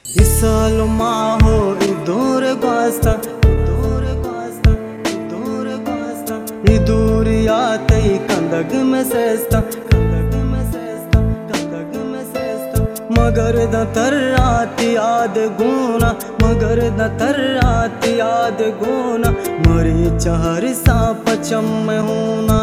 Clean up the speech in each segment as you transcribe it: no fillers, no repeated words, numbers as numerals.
Isalo maho idore guasta iduriyate kandag me sesta मगर द तर्राती याद गुना मगर द तर्राती याद गुना मरी चहर सा पचम में होना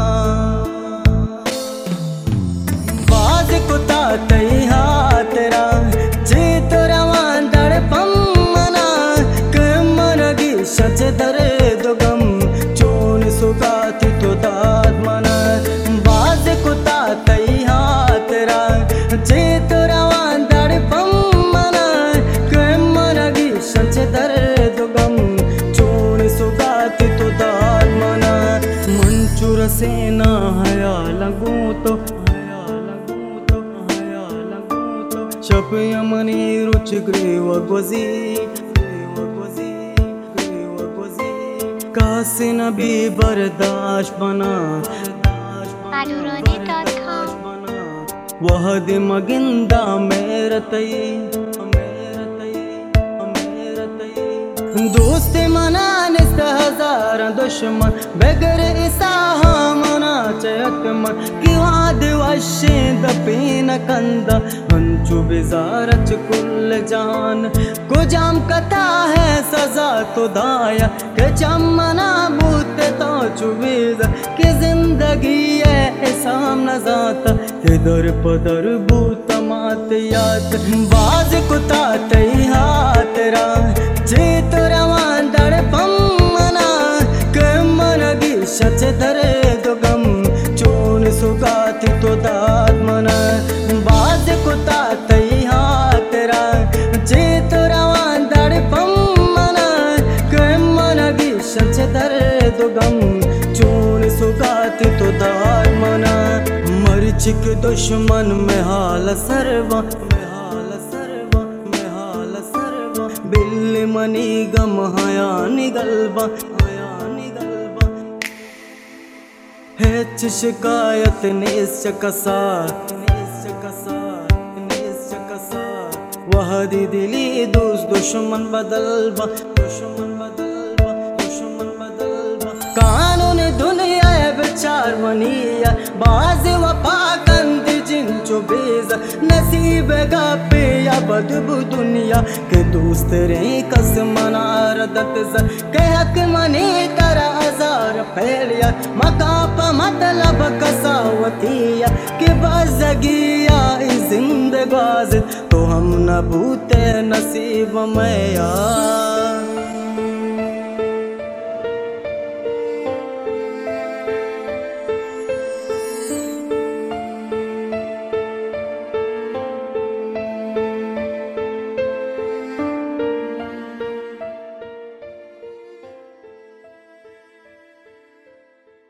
बाज कुता तई हातरा जे तोरा वांदड़ पम्मना कमरगी सच दरे दुगम चोन सुगाती तो दाद मना बाज कुता तई हातरा जे तोरा वांदड़ पम्मना कमरगी सच दरे दुगम चोन सुगाती तो दाद मना मंचूर सेना हया लगू तो शपयमनी रुच ग्रेव गोजी कासिन भी बर्दाश्त बना वह दिमगिंदा मेरे तई दोस्त मना निस्त हजार दुश्मन बेगर इसा मना चयत मन कि वाद वशे दपीन कंदा हंचु बिजारच कुल जान को जाम कथा है सजा तो दाया के चमना बूते तो चुबीज कि जिंदगी है सामना जाता इधर पदर बूत मात याद बाज कुता तई हातरा जे तोरा वांदड़ पम्मना कमरगी सच दरे दुगम चोन सुगाती तो दाद मना बाज कुता तई हातरा जे तोरा वांदड़ पम्मना कमरगी सच दरे दुगम चोन सुगाती तो दाद मना मरचिक दुश्मन में हाल सर्वा बिल्ली मनी गम हया निगलबा हेच शिकायत निश्चकसा वह दिली दुश्मन बदलबा कानून दुनिया विचार मनिया बाज वफा कंद जिंचो बेज नसीब गापे या बदबू दुनिया के दोस्त रे कस मनारदत ज के हक मने तरा हजार फैलिया मकाप मतलब कसावतिया के बाजगिया जिंदगाज तो हम न बूते नसीब में यार।